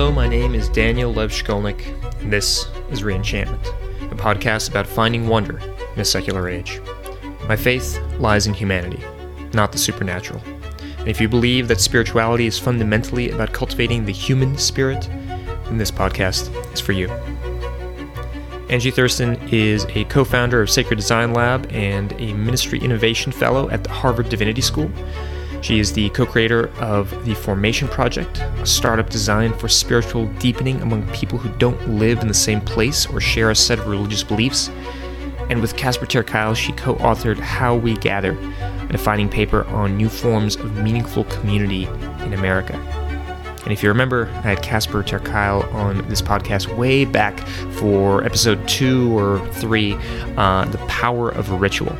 Hello, my name is Daniel Lev Shkolnik, and this is Reenchantment, a podcast about finding wonder in a secular age. My faith lies in humanity, not the supernatural. And if you believe that spirituality is fundamentally about cultivating the human spirit, then this podcast is for you. Angie Thurston is a co-founder of Sacred Design Lab and a Ministry Innovation Fellow at the Harvard Divinity School. She is the co-creator of the Formation Project, a startup designed for spiritual deepening among people who don't live in the same place or share a set of religious beliefs. And with Casper ter Kuile, she co-authored How We Gather, a defining paper on new forms of meaningful community in America. And if you remember, I had Casper ter Kuile on this podcast way back for episode 2 or 3, The Power of a Ritual.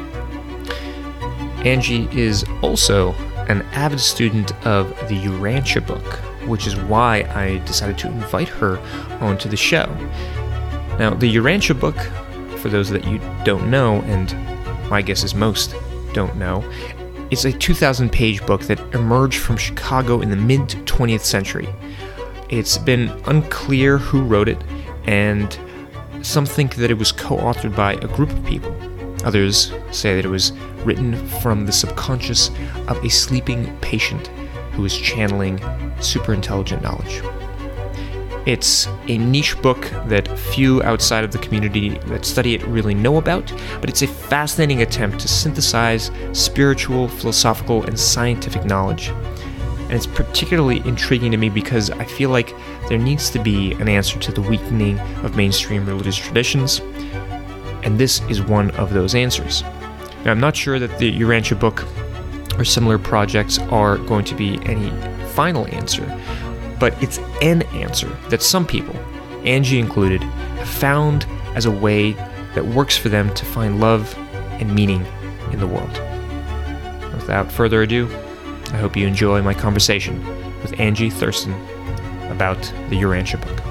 Angie is also an avid student of the Urantia book, which is why I decided to invite her onto the show. Now, the Urantia book, for those that you don't know, and my guess is most don't know, it's a 2,000-page book that emerged from Chicago in the mid-20th century. It's been unclear who wrote it, and some think that it was co-authored by a group of people. Others say that it was written from the subconscious of a sleeping patient who is channeling superintelligent knowledge. It's a niche book that few outside of the community that study it really know about, but it's a fascinating attempt to synthesize spiritual, philosophical, and scientific knowledge. And it's particularly intriguing to me because I feel like there needs to be an answer to the weakening of mainstream religious traditions, and this is one of those answers. Now, I'm not sure that the Urantia book or similar projects are going to be any final answer, but it's an answer that some people, Angie included, have found as a way that works for them to find love and meaning in the world. Without further ado, I hope you enjoy my conversation with Angie Thurston about the Urantia book.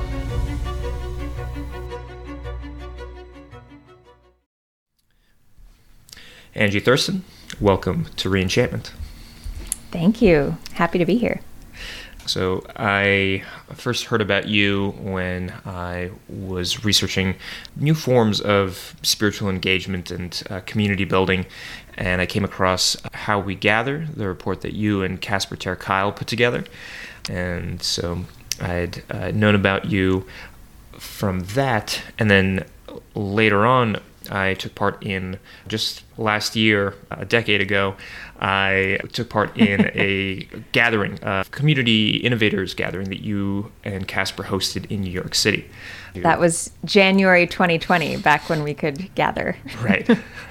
Angie Thurston, welcome to Reenchantment. Thank you. Happy to be here. So I first heard about you when I was researching new forms of spiritual engagement and community building, and I came across How We Gather, the report that you and Casper ter Kuile put together. And so I'd known about you from that, and then later on I took part in, just last year, a decade ago, I took part in a gathering, a community innovators gathering that you and Casper hosted in New York City. That was January 2020, back when we could gather. Right.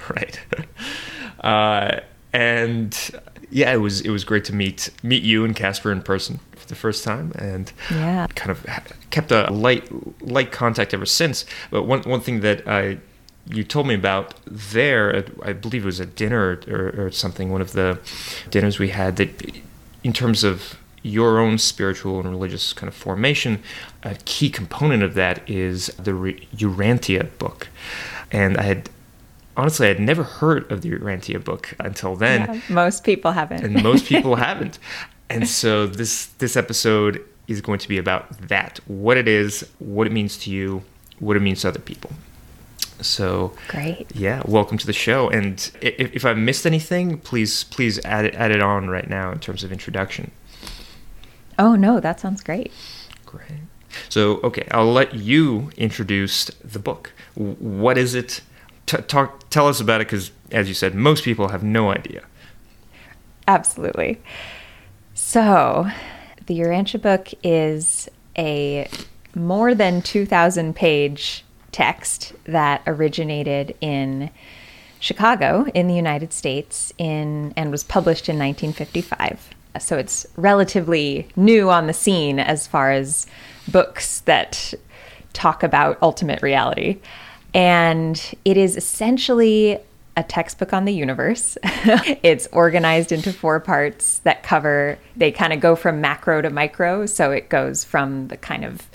And yeah, it was great to meet you and Casper in person for the first time, and kind of kept a light contact ever since. But one thing that you told me about there, I believe it was a dinner or something, one of the dinners we had, that in terms of your own spiritual and religious kind of formation, a key component of that is the Urantia book. And I had never heard of the Urantia book until then. Yeah, most people haven't. And most people haven't. And so this episode is going to be about that, what it is, what it means to you, what it means to other people. So great. Yeah, welcome to the show. And if I've missed anything, please add it on right now in terms of introduction. Oh no, that sounds great. Great. So I'll let you introduce the book. What is it? Tell us about it, because as you said, most people have no idea. Absolutely. So the Urantia book is a more than 2,000-page text that originated in Chicago in the United States and was published in 1955. So it's relatively new on the scene as far as books that talk about ultimate reality. And it is essentially a textbook on the universe. It's organized into 4 parts that they kind of go from macro to micro. So it goes from the kind of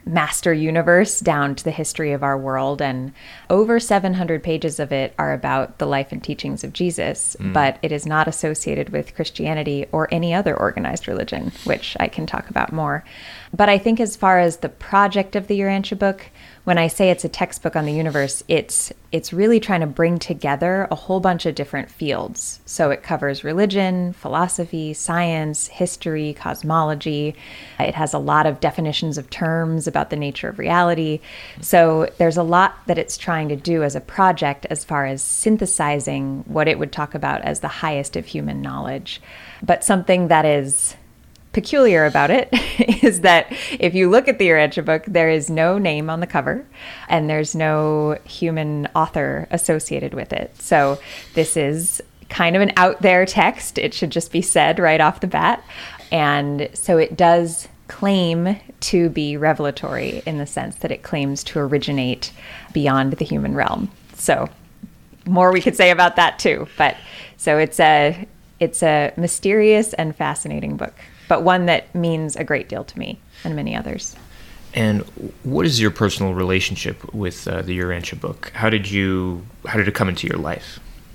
master universe down to the history of our world. And over 700 pages of it are about the life and teachings of Jesus, but it is not associated with Christianity or any other organized religion, which I can talk about more. But I think as far as the project of the Urantia book, when I say it's a textbook on the universe, it's really trying to bring together a whole bunch of different fields. So it covers religion, philosophy, science, history, cosmology. It has a lot of definitions of terms about the nature of reality. So there's a lot that it's trying to do as a project as far as synthesizing what it would talk about as the highest of human knowledge. But something that is peculiar about it is that if you look at the Urantia book, there is no name on the cover and there's no human author associated with it. So this is kind of an out there text. It should just be said right off the bat. And so it does claim to be revelatory in the sense that it claims to originate beyond the human realm. So more we could say about that too. But so it's a mysterious and fascinating book, but one that means a great deal to me and many others. And what is your personal relationship with the Urantia book? How did it come into your life?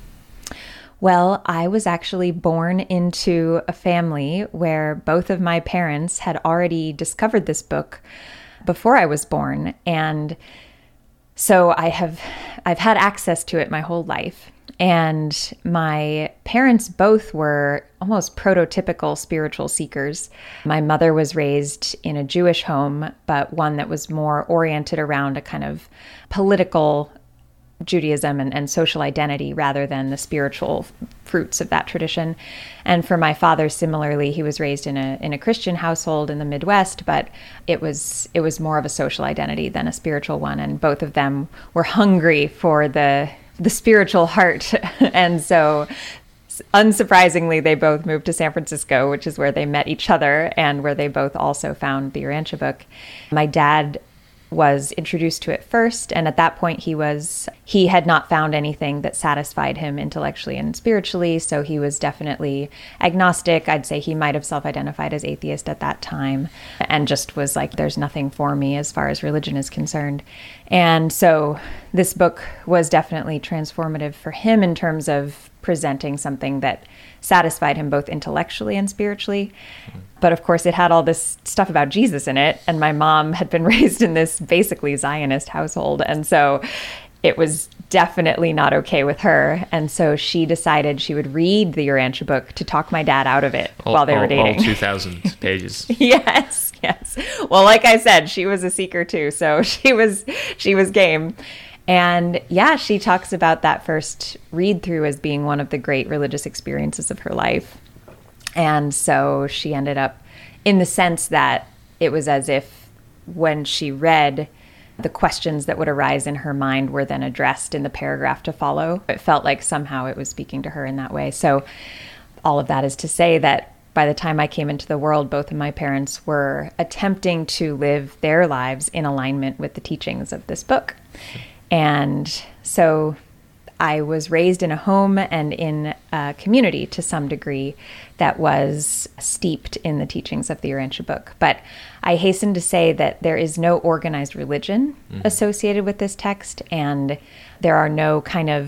Well, I was actually born into a family where both of my parents had already discovered this book before I was born. And so I've had access to it my whole life. And my parents both were almost prototypical spiritual seekers. My mother was raised in a Jewish home, but one that was more oriented around a kind of political Judaism and social identity rather than the spiritual fruits of that tradition. And for my father, similarly, he was raised in a Christian household in the Midwest, but it was more of a social identity than a spiritual one. And both of them were hungry for the spiritual heart. And so unsurprisingly, they both moved to San Francisco, which is where they met each other and where they both also found the Urantia book. My dad was introduced to it first, and at that point he had not found anything that satisfied him intellectually and spiritually, so he was definitely agnostic. I'd say he might have self-identified as atheist at that time and just was like, there's nothing for me as far as religion is concerned. And so this book was definitely transformative for him in terms of presenting something that satisfied him both intellectually and spiritually. But of course, it had all this stuff about Jesus in it. And my mom had been raised in this basically Zionist household. And so it was definitely not okay with her. And so she decided she would read the Urantia book to talk my dad out of it while they were dating. All 2,000 pages. Yes. Well, like I said, she was a seeker too. So she was game. And yeah, she talks about that first read through as being one of the great religious experiences of her life. And so she ended up in the sense that it was as if when she read, the questions that would arise in her mind were then addressed in the paragraph to follow. It felt like somehow it was speaking to her in that way. So all of that is to say that by the time I came into the world, both of my parents were attempting to live their lives in alignment with the teachings of this book. And so I was raised in a home and in a community to some degree that was steeped in the teachings of the Urantia book. But I hasten to say that there is no organized religion associated with this text, and there are no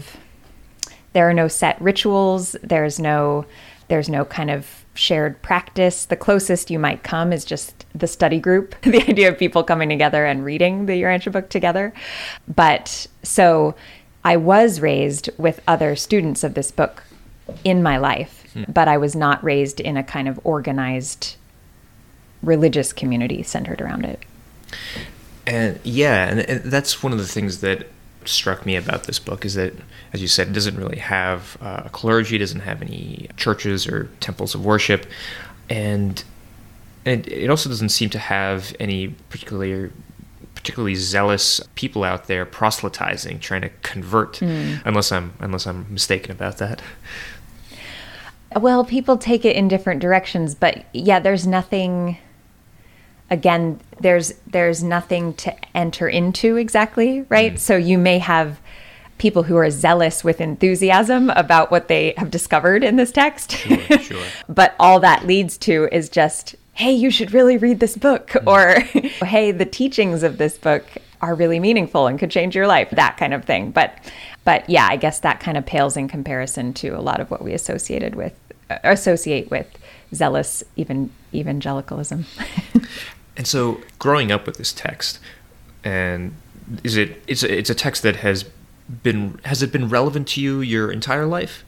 set rituals. There's no kind of shared practice. The closest you might come is just the study group, the idea of people coming together and reading the Urantia book together. But so I was raised with other students of this book in my life, but I was not raised in a kind of organized religious community centered around it. And yeah, and that's one of the things that struck me about this book is that, as you said, it doesn't really have a clergy, it doesn't have any churches or temples of worship, and it also doesn't seem to have any particularly zealous people out there proselytizing, trying to convert, unless I'm mistaken about that. Well, people take it in different directions, but yeah, there's nothing. Again, there's nothing to enter into exactly, right? So you may have people who are zealous with enthusiasm about what they have discovered in this text. Sure. But all that leads to is just, hey, you should really read this book, or hey, the teachings of this book are really meaningful and could change your life, that kind of thing. But yeah, I guess that kind of pales in comparison to a lot of what we associate with zealous evangelicalism. And so, growing up with this text, and it's a text that has it been relevant to you your entire life?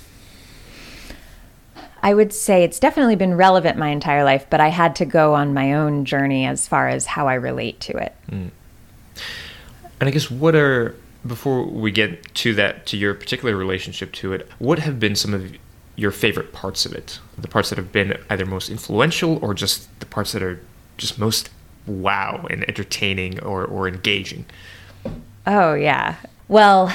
I would say it's definitely been relevant my entire life, but I had to go on my own journey as far as how I relate to it. And I guess before we get to your particular relationship to it, what have been some of your favorite parts of it? The parts that have been either most influential or just the parts that are just most wow and entertaining or engaging? Oh, yeah. Well,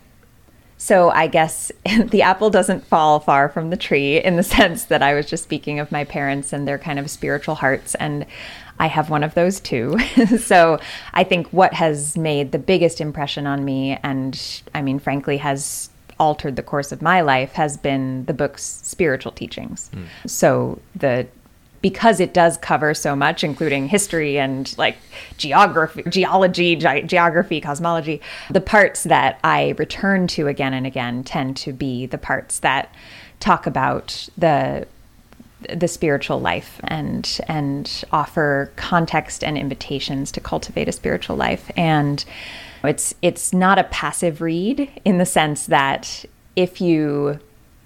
so I guess the apple doesn't fall far from the tree, in the sense that I was just speaking of my parents and their kind of spiritual hearts, and I have one of those too. So I think what has made the biggest impression on me, and I mean, frankly, has altered the course of my life, has been the book's spiritual teachings. So because it does cover so much, including history and like geology, cosmology, the parts that I return to again and again tend to be the parts that talk about the spiritual life and offer context and invitations to cultivate a spiritual life. And it's not a passive read, in the sense that if you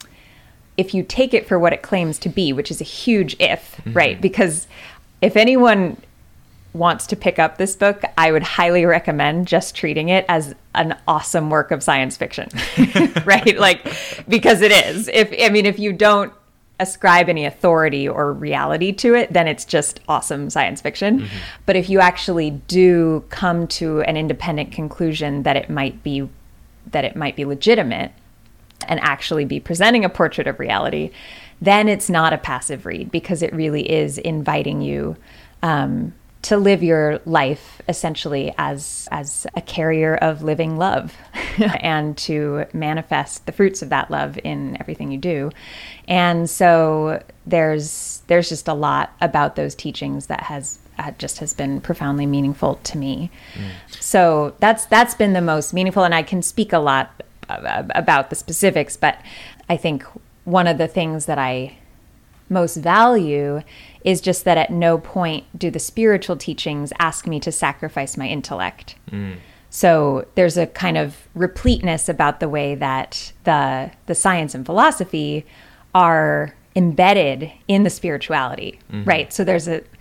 take it for what it claims to be, which is a huge if, right? Because if anyone wants to pick up this book, I would highly recommend just treating it as an awesome work of science fiction, right? Like, because it is. If you don't ascribe any authority or reality to it, then it's just awesome science fiction. But if you actually do come to an independent conclusion that it might be legitimate, and actually be presenting a portrait of reality, then it's not a passive read, because it really is inviting you to live your life essentially as a carrier of living love and to manifest the fruits of that love in everything you do. And so there's just a lot about those teachings that has been profoundly meaningful to me. So that's been the most meaningful, and I can speak a lot about the specifics, but I think one of the things that I most value is just that at no point do the spiritual teachings ask me to sacrifice my intellect. So there's a kind of repleteness about the way that the science and philosophy are embedded in the spirituality, right? So there's a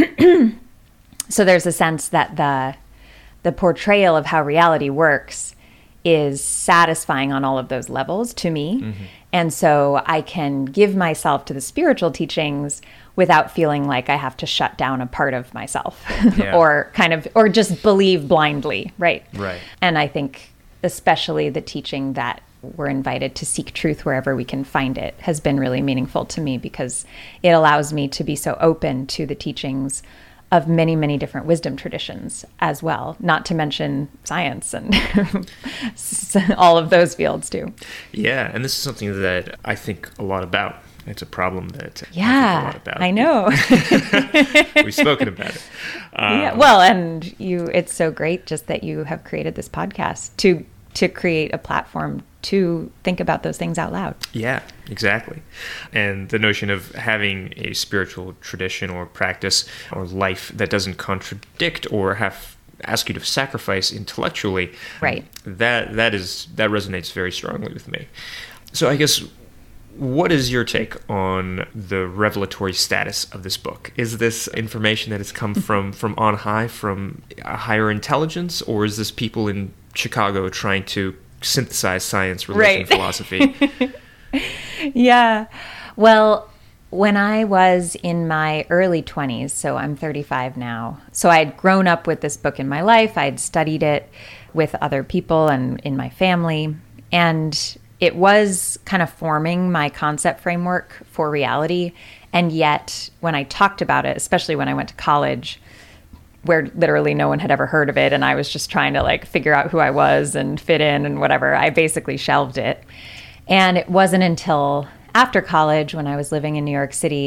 sense that the portrayal of how reality works is satisfying on all of those levels to me. And so I can give myself to the spiritual teachings without feeling like I have to shut down a part of myself or just believe blindly, right? Right. And I think especially the teaching that we're invited to seek truth wherever we can find it has been really meaningful to me, because it allows me to be so open to the teachings of many, many different wisdom traditions as well, not to mention science and all of those fields too. Yeah, and this is something that I think a lot about. It's a problem that I think a lot about. I know. We've spoken about it. Well, and it's so great just that you have created this podcast to create a platform to think about those things out loud. Yeah, exactly. And the notion of having a spiritual tradition or practice or life that doesn't contradict or ask you to sacrifice intellectually, right? That resonates very strongly with me. So I guess, what is your take on the revelatory status of this book? Is this information that has come from on high, from a higher intelligence, or is this people in Chicago trying to synthesize science, religion, philosophy? Yeah. Well, when I was in my early 20s, so I'm 35 now, so I'd grown up with this book in my life. I'd studied it with other people and in my family, and it was kind of forming my concept framework for reality. And yet, when I talked about it, especially when I went to college, where literally no one had ever heard of it, and I was just trying to like figure out who I was and fit in and whatever, I basically shelved it. And it wasn't until after college, when I was living in New York City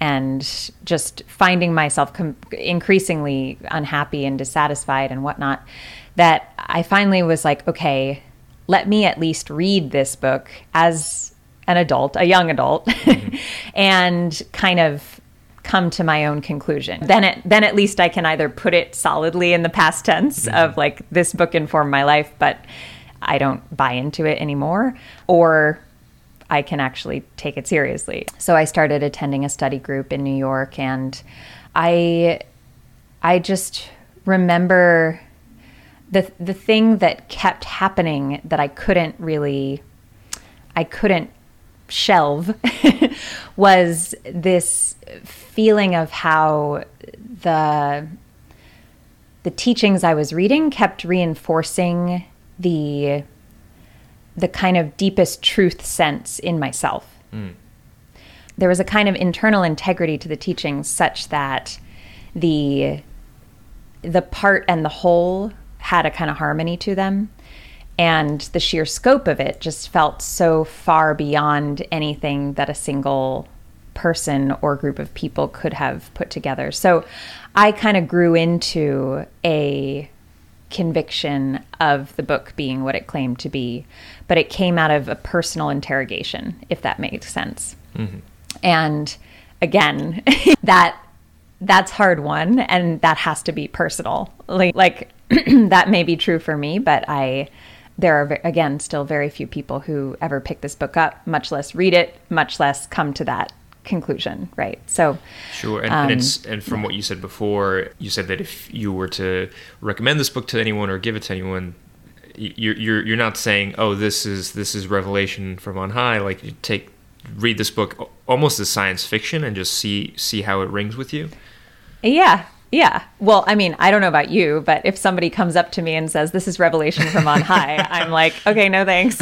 and just finding myself increasingly unhappy and dissatisfied and whatnot, that I finally was like, okay, let me at least read this book as an adult, a young adult, and kind of come to my own conclusion. Then at least I can either put it solidly in the past tense of like, this book informed my life, but I don't buy into it anymore, or I can actually take it seriously. So I started attending a study group in New York, and I just remember the thing that kept happening that I couldn't shelve was this feeling of how the teachings I was reading kept reinforcing the kind of deepest truth sense in myself. There was a kind of internal integrity to the teachings such that the part and the whole had a kind of harmony to them. And the sheer scope of it just felt so far beyond anything that a single person or group of people could have put together. So I kind of grew into a conviction of the book being what it claimed to be, but it came out of a personal interrogation, if that makes sense. And again, that's hard won, and that has to be personal. Like that may be true for me, but there are, again, still very few people who ever pick this book up, much less read it, much less come to that conclusion, right? So sure. And from what you said before, you said that if you were to recommend this book to anyone or give it to anyone, you're not saying, oh, this is revelation from on high. Like, you read this book almost as science fiction and just see how it rings with you. Yeah. Well, I mean, I don't know about you, but if somebody comes up to me and says, this is revelation from on high, I'm like, okay, no thanks.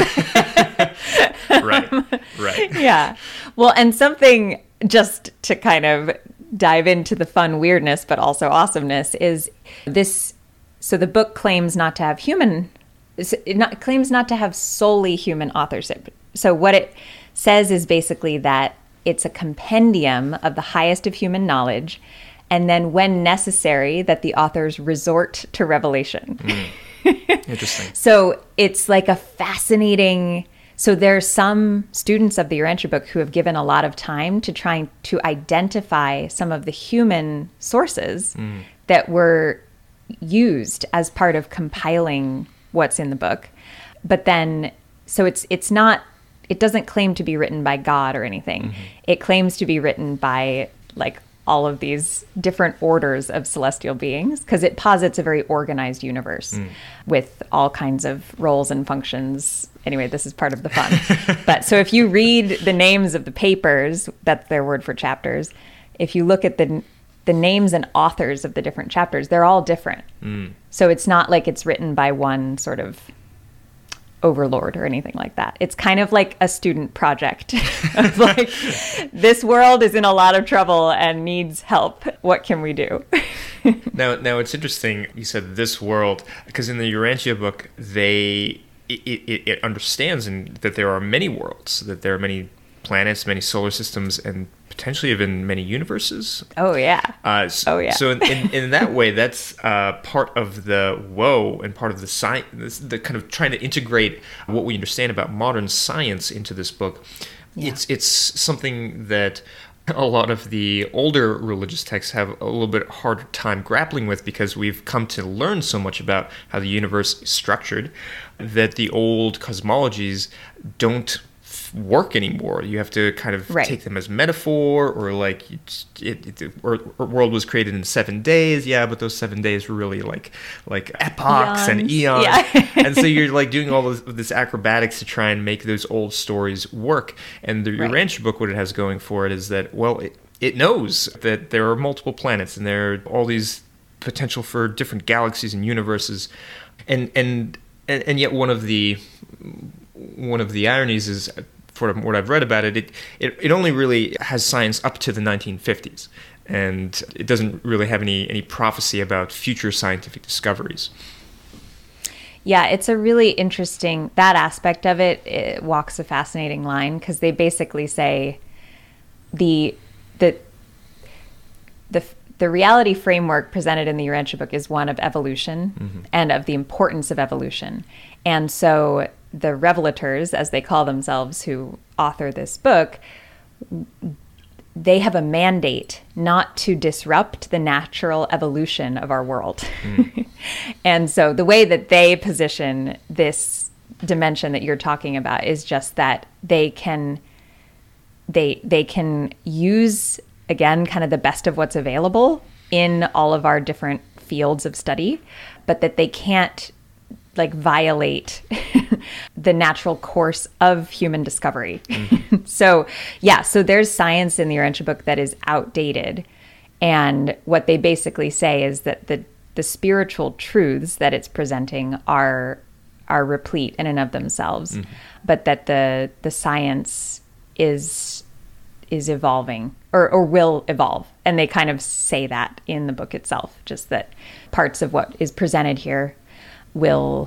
Right. Yeah. Well, and something just to kind of dive into the fun weirdness, but also awesomeness is this. So the book claims not to have claims not to have solely human authorship. So what it says is basically that it's a compendium of the highest of human knowledge, and then when necessary, that the authors resort to revelation. Interesting. So it's like a fascinating... So there's some students of the Urantia book who have given a lot of time to trying to identify some of the human sources that were used as part of compiling what's in the book. But then, so it doesn't claim to be written by God or anything. It claims to be written by like all of these different orders of celestial beings, because it posits a very organized universe with all kinds of roles and functions. Anyway, this is part of the fun. But so if you read the names of the papers, that's their word for chapters, if you look at the names and authors of the different chapters, they're all different. So it's not like it's written by one sort of overlord or anything like that. It's kind of like a student project of like, this world is in a lot of trouble and needs help. What can we do? Now it's interesting you said this world, because in the Urantia book, it understands that there are many worlds, that there are many planets, many solar systems, and potentially even many universes. Oh yeah. So in that way, that's part of the woe and part of the science, the kind of trying to integrate what we understand about modern science into this book. Yeah. It's something that a lot of the older religious texts have a little bit harder time grappling with, because we've come to learn so much about how the universe is structured that the old cosmologies don't work anymore. You have to kind of take them as metaphor, or like or world was created in 7 days. Yeah, but those 7 days were really like epochs and eons. Yeah. And so you're like doing all this acrobatics to try and make those old stories work. And the Urantia book, what it has going for it is that, well, it knows that there are multiple planets and there are all these potential for different galaxies and universes, and yet one of the ironies is, for what I've read about it, it only really has science up to the 1950s, and it doesn't really have any prophecy about future scientific discoveries. Yeah, it's a really interesting, that aspect of it. It walks a fascinating line, because they basically say the the reality framework presented in the Urantia book is one of evolution and of the importance of evolution. And so the revelators, as they call themselves, who author this book, they have a mandate not to disrupt the natural evolution of our world. And so the way that they position this dimension that you're talking about is just that they can use, again, kind of the best of what's available in all of our different fields of study, but that they can't like violate the natural course of human discovery. So there's science in the Urantia book that is outdated. And what they basically say is that the spiritual truths that it's presenting are replete in and of themselves, but that the science is evolving or will evolve. And they kind of say that in the book itself, just that parts of what is presented here will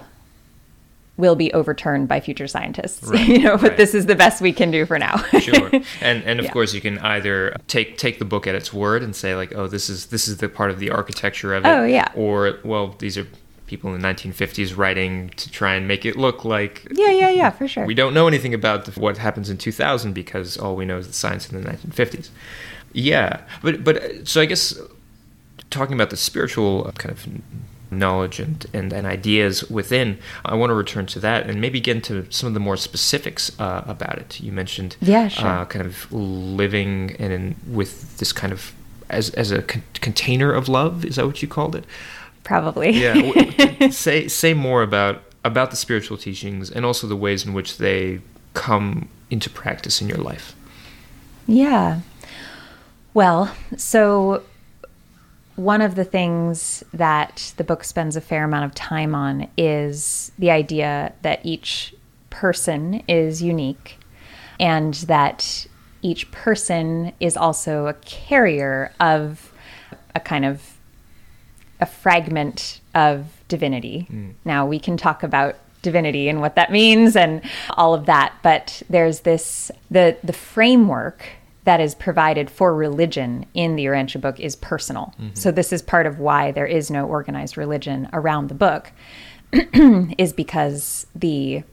be overturned by future scientists, right, but this is the best we can do for now. Sure. And of course you can either take the book at its word and say like, oh, this is the part of the architecture of it. Oh, yeah. Or, well, these are people in the 1950s writing to try and make it look like yeah, for sure. we don't know anything about what happens in 2000 because all we know is the science in the 1950s. Yeah. But so I guess talking about the spiritual kind of knowledge and ideas within, I want to return to that and maybe get into some of the more specifics about it. You mentioned kind of living with this kind of as a container of love. Is that what you called it? Probably. Yeah. Say more about the spiritual teachings and also the ways in which they come into practice in your life. Yeah. Well, so one of the things that the book spends a fair amount of time on is the idea that each person is unique and that each person is also a carrier of a kind of a fragment of divinity. Now, we can talk about divinity and what that means and all of that, but there's the framework that is provided for religion in the Urantia book is personal. So this is part of why there is no organized religion around the book, is because the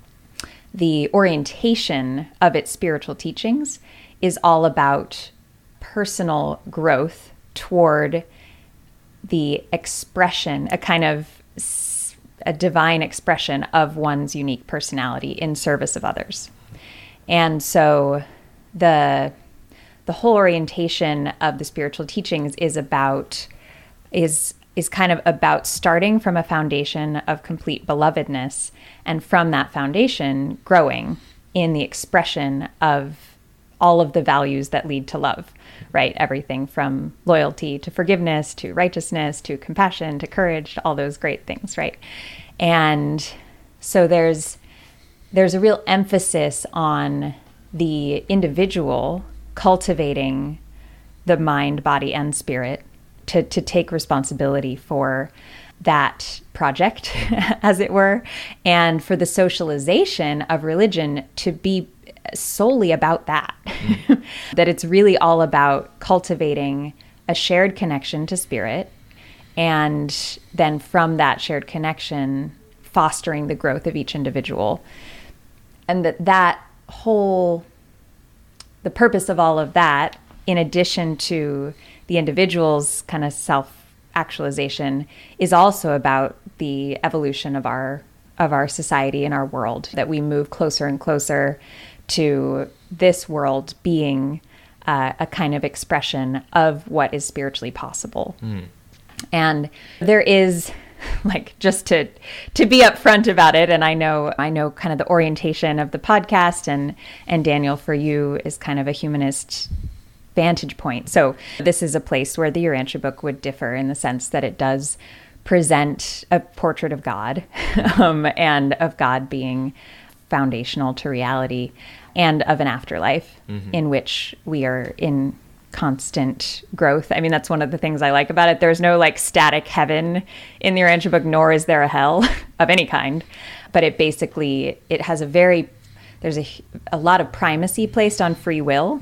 orientation of its spiritual teachings is all about personal growth toward the expression, a kind of a divine expression of one's unique personality in service of others. And so the whole orientation of the spiritual teachings is kind of about starting from a foundation of complete belovedness, and from that foundation growing in the expression of all of the values that lead to love, right? Everything from loyalty to forgiveness to righteousness to compassion to courage to all those great things, right? And so there's a real emphasis on the individual cultivating the mind, body, and spirit to take responsibility for that project, as it were, and for the socialization of religion to be solely about that. That it's really all about cultivating a shared connection to spirit, and then from that shared connection, fostering the growth of each individual. And that whole, the purpose of all of that, in addition to the individual's kind of self-actualization, is also about the evolution of our society and our world, that we move closer and closer to this world being a kind of expression of what is spiritually possible. And there is, like, just to be upfront about it, and I know kind of the orientation of the podcast, and Daniel, for you, is kind of a humanist vantage point. So this is a place where the Urantia book would differ in the sense that it does present a portrait of God, and of God being foundational to reality, and of an afterlife in which we are in constant growth. I mean, that's one of the things I like about it. There's no like static heaven in the Urantia book, nor is there a hell of any kind. But it basically, it has there's a lot of primacy placed on free will.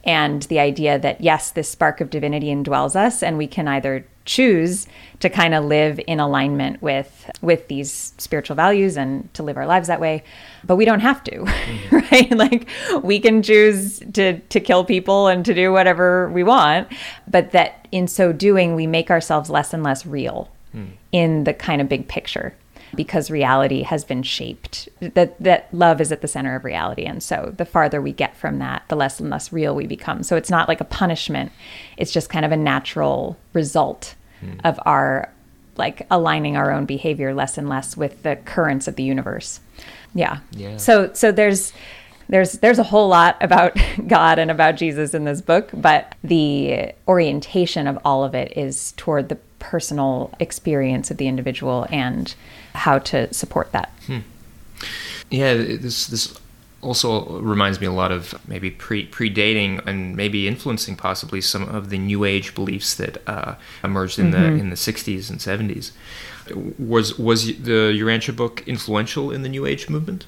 And the idea that, yes, this spark of divinity indwells us, and we can either choose to kind of live in alignment with these spiritual values and to live our lives that way, but we don't have to, right? Like, we can choose to kill people and to do whatever we want, but that in so doing, we make ourselves less and less real in the kind of big picture, because reality has been shaped, that love is at the center of reality. And so the farther we get from that, the less and less real we become. So it's not like a punishment. It's just kind of a natural result of our, like, aligning our own behavior less and less with the currents of the universe. Yeah. So there's a whole lot about God and about Jesus in this book, but the orientation of all of it is toward the personal experience of the individual and how to support that. Yeah, this also reminds me a lot of maybe predating and maybe influencing possibly some of the New Age beliefs that emerged in the 60s and 70s. Was the Urantia book influential in the New Age movement?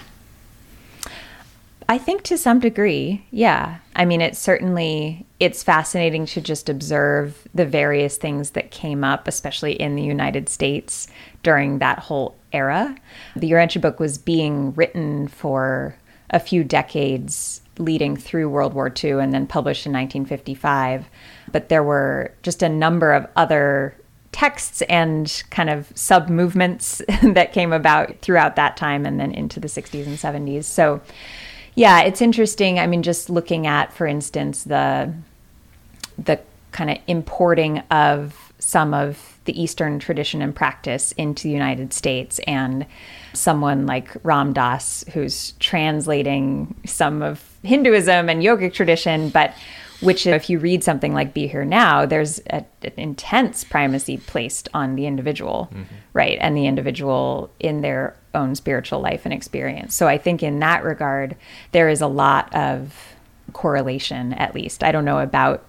I think to some degree, yeah. I mean, it's fascinating to just observe the various things that came up, especially in the United States during that whole era. The Urantia book was being written for a few decades leading through World War II and then published in 1955. But there were just a number of other texts and kind of sub-movements that came about throughout that time and then into the 60s and 70s. So yeah, it's interesting. I mean, just looking at, for instance, the kind of importing of some of the Eastern tradition and practice into the United States, and someone like Ram Dass, who's translating some of Hinduism and yogic tradition, but which, if you read something like Be Here Now, there's an intense primacy placed on the individual, right? And the individual in their own spiritual life and experience. So I think in that regard, there is a lot of correlation, at least. I don't know about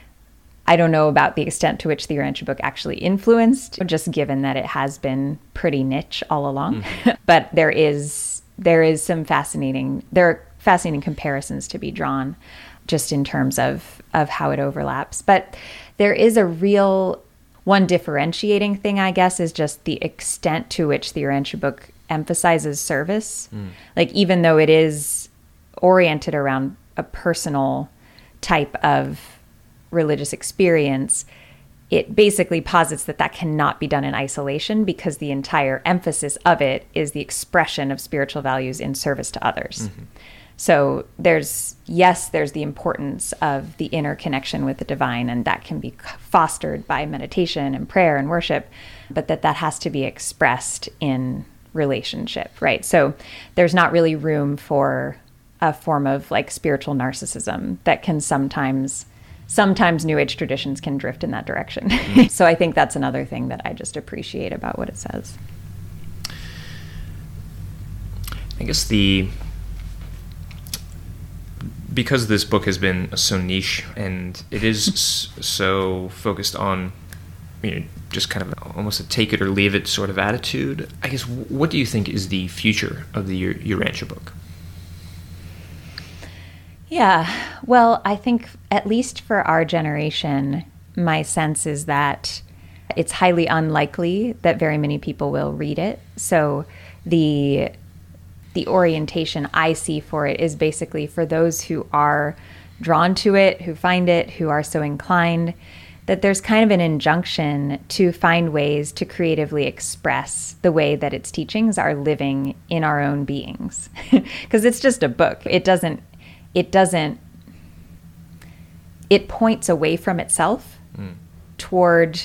the extent to which the Urantia book actually influenced, just given that it has been pretty niche all along. But there are fascinating comparisons to be drawn, just in terms of how it overlaps. But there is a real one differentiating thing, I guess, is just the extent to which the Urantia book emphasizes service. Like, even though it is oriented around a personal type of religious experience, it basically posits that cannot be done in isolation, because the entire emphasis of it is the expression of spiritual values in service to others. So there's the importance of the inner connection with the divine, and that can be fostered by meditation and prayer and worship, but that has to be expressed in relationship, right? So there's not really room for a form of, like, spiritual narcissism that can sometimes New Age traditions can drift in that direction. So I think that's another thing that I just appreciate about what it says. I guess because this book has been so niche and it is so focused on, just kind of almost a take it or leave it sort of attitude, I guess, what do you think is the future of the Urantia book? Yeah, well, I think at least for our generation, my sense is that it's highly unlikely that very many people will read it. So the orientation I see for it is basically for those who are drawn to it, who find it, who are so inclined, that there's kind of an injunction to find ways to creatively express the way that its teachings are living in our own beings. Because it's just a book. It points away from itself toward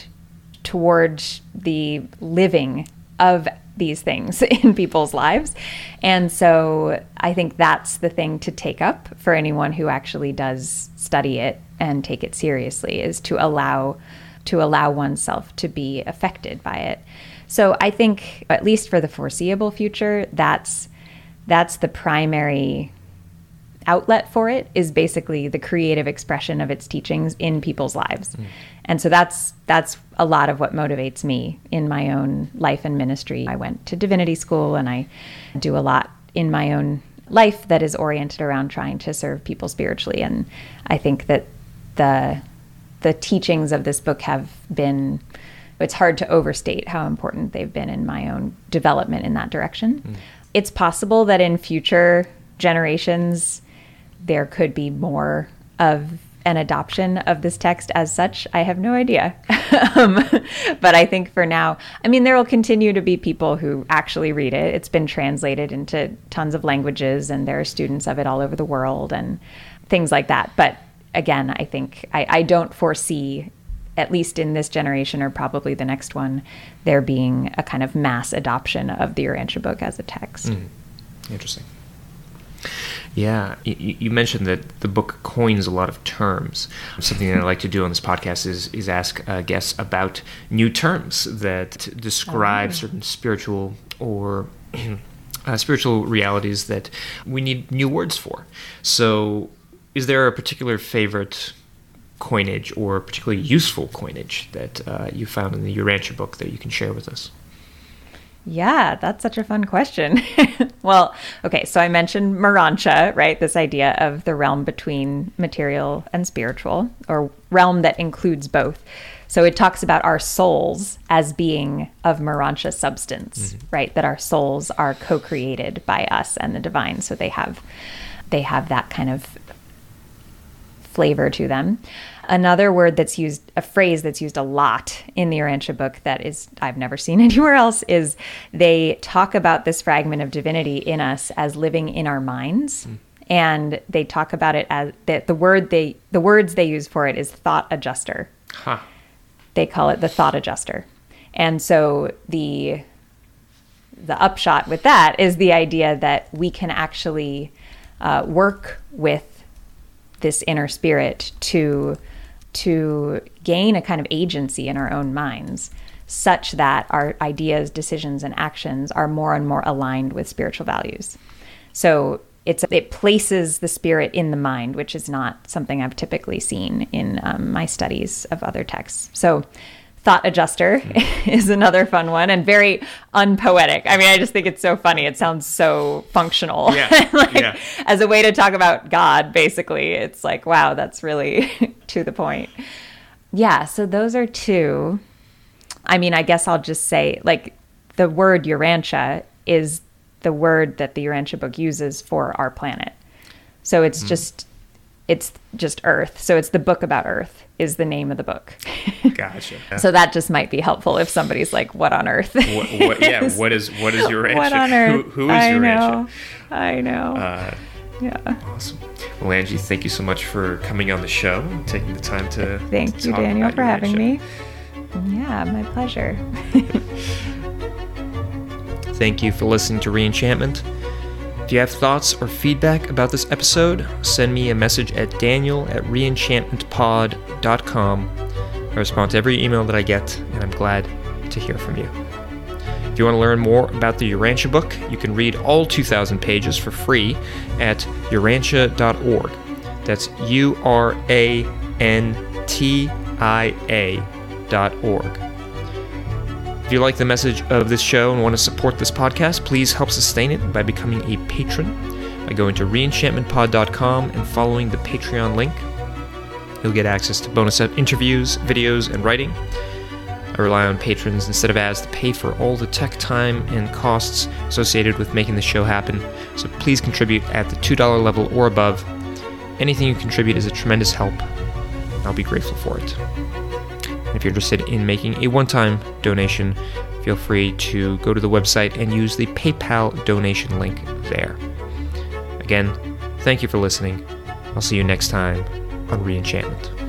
the living of these things in people's lives. And so I think that's the thing to take up for anyone who actually does study it and take it seriously, is to allow oneself to be affected by it. So I think, at least for the foreseeable future, that's the primary outlet for it, is basically the creative expression of its teachings in people's lives. And so that's a lot of what motivates me in my own life and ministry. I went to divinity school, and I do a lot in my own life that is oriented around trying to serve people spiritually. And I think that the teachings of this book have been, it's hard to overstate how important they've been in my own development in that direction. It's possible that in future generations, there could be more of an adoption of this text as such. I have no idea. But I think for now, I mean, there will continue to be people who actually read it. It's been translated into tons of languages, and there are students of it all over the world and things like that. But again, I think I don't foresee, at least in this generation or probably the next one, there being a kind of mass adoption of the Urantia book as a text. Interesting. Yeah, you mentioned that the book coins a lot of terms. Something that I like to do on this podcast is ask guests about new terms that describe certain spiritual or spiritual realities that we need new words for. So is there a particular favorite coinage or particularly useful coinage that you found in the Urantia book that you can share with us? Yeah, that's such a fun question. Well, okay, so I mentioned Morontia, right? This idea of the realm between material and spiritual, or realm that includes both. So it talks about our souls as being of Morontia substance, right? That our souls are co-created by us and the divine. So they have that kind of flavor to them. Another word that's used, a phrase that's used a lot in the Urantia book that is I've never seen anywhere else, is they talk about this fragment of divinity in us as living in our minds. And they talk about it as the words they use for it is thought adjuster. They call it the thought adjuster. And so the upshot with that is the idea that we can actually work with this inner spirit to gain a kind of agency in our own minds, such that our ideas, decisions, and actions are more and more aligned with spiritual values. So it places the spirit in the mind, which is not something I've typically seen in my studies of other texts. So thought adjuster is another fun one, and very unpoetic. I mean, I just think it's so funny. It sounds so functional. As a way to talk about God, basically. It's like, wow, that's really to the point. Yeah, so those are two. I mean, I guess I'll just say, like, the word Urantia is the word that the Urantia book uses for our planet. So it's just Earth. So it's the book about Earth is the name of the book. Gotcha. So that just might be helpful if somebody's like, what on earth? What is Urantia? What on earth? Who is Urantia? I know. Yeah. Awesome. Well, Angie, thank you so much for coming on the show and taking the time to Thank you, Daniel, for having me. Yeah, my pleasure. Thank you for listening to Reenchantment. If you have thoughts or feedback about this episode, send me a message at daniel@reenchantmentpod.com. I respond to every email that I get, and I'm glad to hear from you. If you want to learn more about the Urantia book, you can read all 2,000 pages for free at urantia.org. That's urantia.org. If you like the message of this show and want to support this podcast, please help sustain it by becoming a patron by going to reenchantmentpod.com and following the Patreon link. You'll get access to bonus interviews, videos, and writing. I rely on patrons instead of ads to pay for all the tech time and costs associated with making the show happen, so please contribute at the $2 level or above. Anything you contribute is a tremendous help. I'll be grateful for it. If you're interested in making a one-time donation, feel free to go to the website and use the PayPal donation link there. Again, thank you for listening. I'll see you next time on Reenchantment.